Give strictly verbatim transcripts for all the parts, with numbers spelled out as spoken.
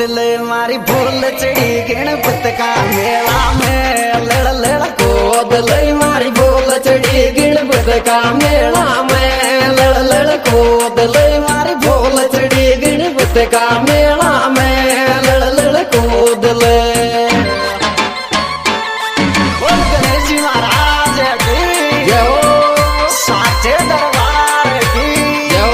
ले मारी भूल चढ़ी गणपत का मेला में लड़ लड़ कूद ले मारी भूल चढ़ी गणपत का मेला में लड़ लड़ कूद ले मारी भूल चढ़ी गणपत का मेला में लड़ लड़ कूद ले। बोल गणेश जी महाराज की जय, साचे दरबार की जय।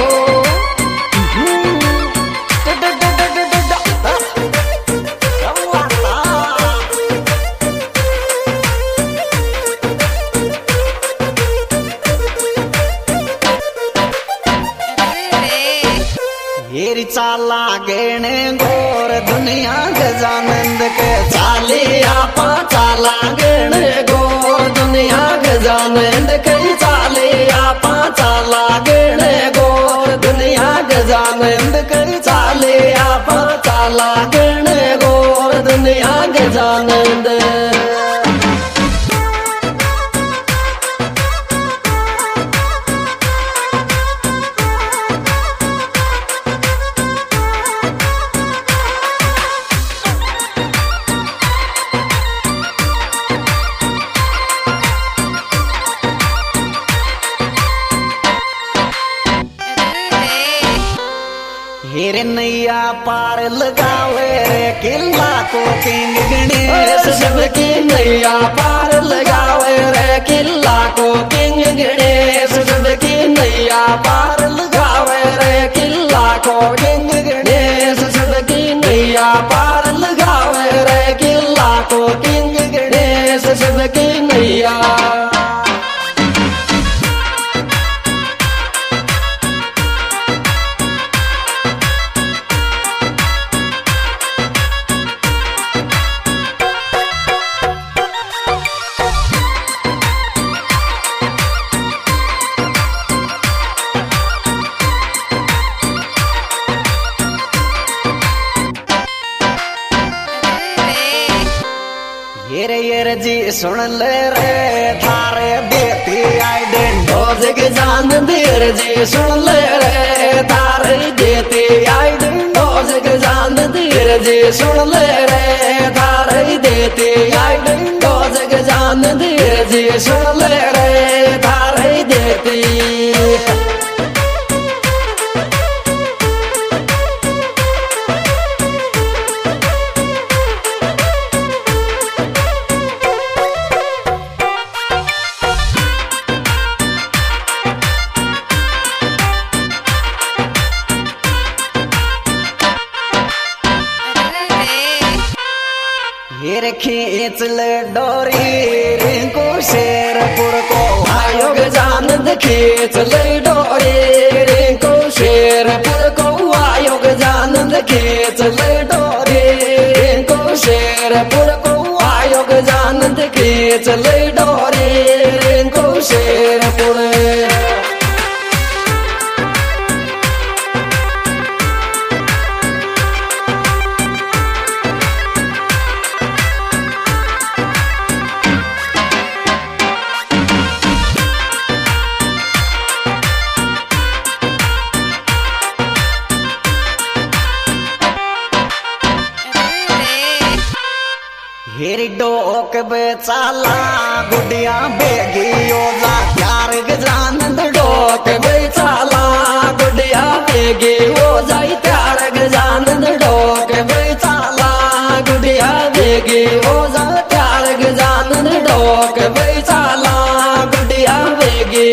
हेरी चाला गेणे गोर दुनिया गजानंद के चालिया पा चाला गेणे गोर दुनिया गजानंद के चालिया पा चाला गेणे गोर दुनिया गजानंद के चालिया पा चाला गेणे गोर दुनिया गजानंद। हेरे नैया पार लगावे रे किला को किंग गणेश सबकी नैया पार लगावे रे किला को किंग गणेश सबकी नैया पार लगावे रे किला को किंग गणेश सबकी नैया पार लगावे रे किला को किंग गणेश सबकी नैया। येरे येरे जी सुन ले रे थारे देती आई डेंडो जग जान देर जी सुन ले रे थारे देती आई डेंडो जग जान देर जी सुन ले रे थारे देती आई डेंडो जग जान देर जी सुन ले रे थारे देती। हेरे खींच ले डोरी रिंकू शेरपुर को आयोग जानंद खींच ले डोरी रिंकू शेरपुर को आयोग जानंद खींच ले डोरी रिंकू शेरपुर को आयोग जानंद खींच ले डोरी रिंकू शेरपुर। हेरी डोक बेचाला गुडिया बेगी ओला प्यार गजानंद डोक बेचाला गुडिया बेगी ओ जाई प्यार गजानंद डोक बेचाला गुडिया बेगी ओ जा प्यार गजानंद डोक बेचाला गुडिया बेगी।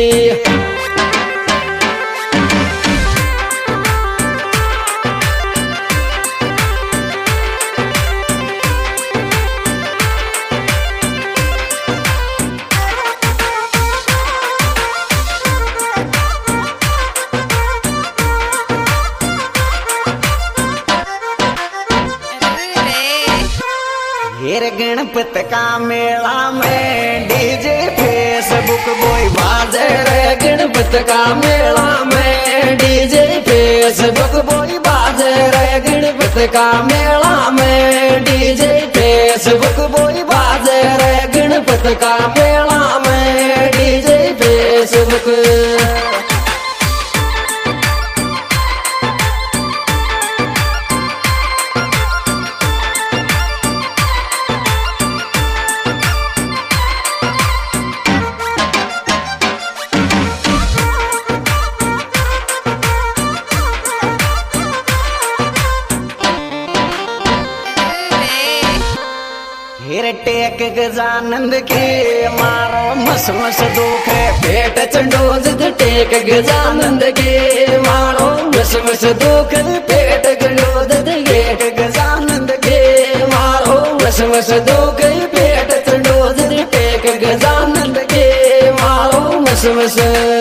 हेरे गणपत का मेला में डीजे फेसबुक बोई बाजे रे गणपत का मेला में डीजे फेसबुक बोई बाजे रे गणपत का मेला में डीजे फेसबुक बोई बाजे रे गणपत का मेला में डीजे फेसबुक। गजानंद की मारो मस मस दुख पेट चंडोज टेक गजानंद की मारो मस मस दुख पेट चंडोज टेक गजानंद की मारो मस मस दुख पेट चंडोज टेक गजानंद की मारो मस मस।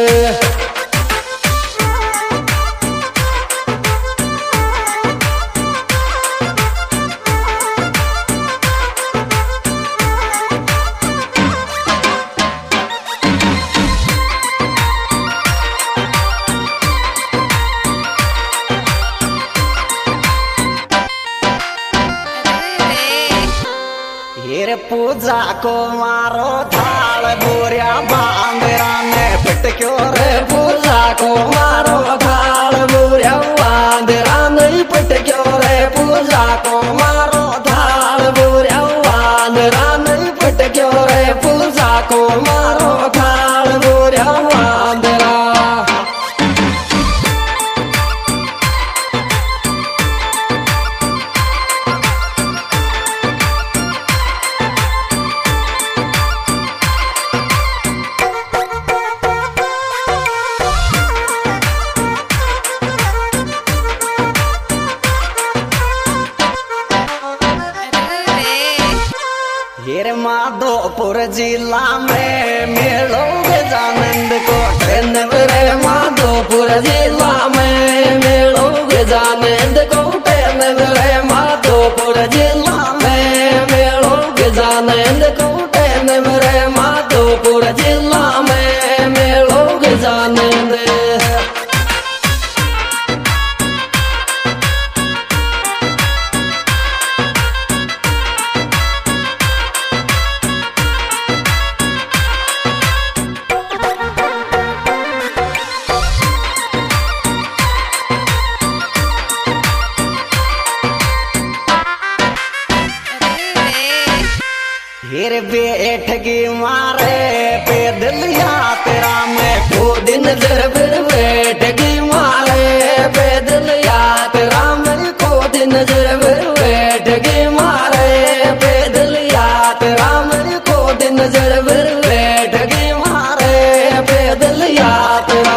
हीरे पूजा को मारो थाल बोरिया बांदरा ने पटक्यो रे पूजा को मारो थाल बोरिया बांदरा नहीं पटक्यो रे पूजा को मारो थाल बोरिया बांदरा नहीं पटक्यो रे पूजा को मारो थाल बोरिया बांदरा। हीरे माधोपुर जिला में मेलो गजानंद को ट्रेन रे माधोपुर जिला में मेलो गजानंद को ट्रेन रे माधोपुर जिला में मेलो गजानंद को ट्रेन रे माधोपुर जिला में मेलो गजानंद। हीरे बैठगी मारे पैदल यात्रा में दो दिन जर बैठगी मारे पैदल यात्रा में को दिन जर बैठगी मारे पैदल यात्रा में को दिन जर बैठगी मारे पैदल यात्रा।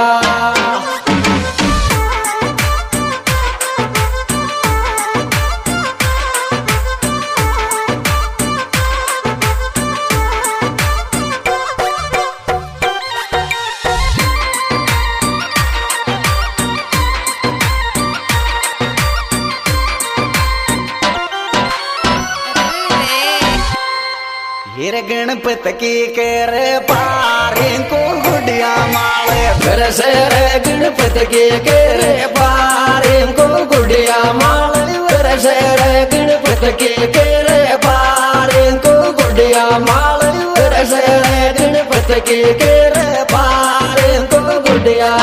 हीरे गणपति की करे पारे को गुड़िया माले फिर से रे गणपति की करे पारे को गुड़िया माले फिर से रे गणपति की करे पारे को गुड़िया माले फिर से रे गणपति की करे पारे को गुड़िया।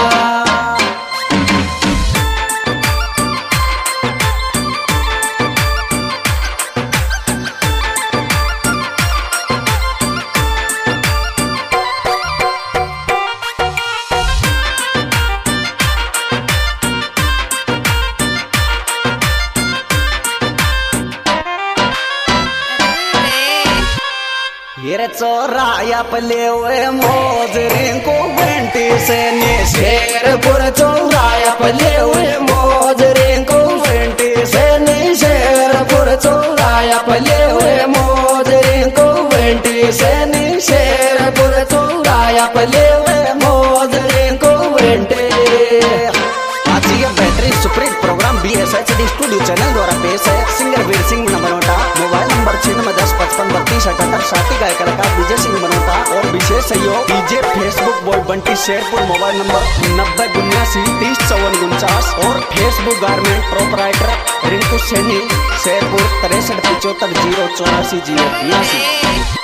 हीरे चौराया पले हुए मोजरे को घंटी से शेरपुर चौराया पले हुए मोजरे को घंटी से शेरपुर चौराया पले हुए मोजरे को घंटी से शेरपुर चौराया पले हुए मोजरे को घंटे। आज ये बेहतरीन superhit programme B S H D studio channel द्वारा पेश है। Singer Veer Singh Banota, mobile number छियानवे दस पचपन बत्तीस अठहत्तर, साथी गायक कलाकार विजय सिंह बनोटा और विशेष सहयोग DJ Facebook boy Bunty Sherpur, mobile number नब्बे उन्यासी तीस चौवन उनचास और Facebook garment proprietor Rinku Saini Sherpur तिरसठ पिचहत्तर जीरो चौरासी जीरो उन्यासी।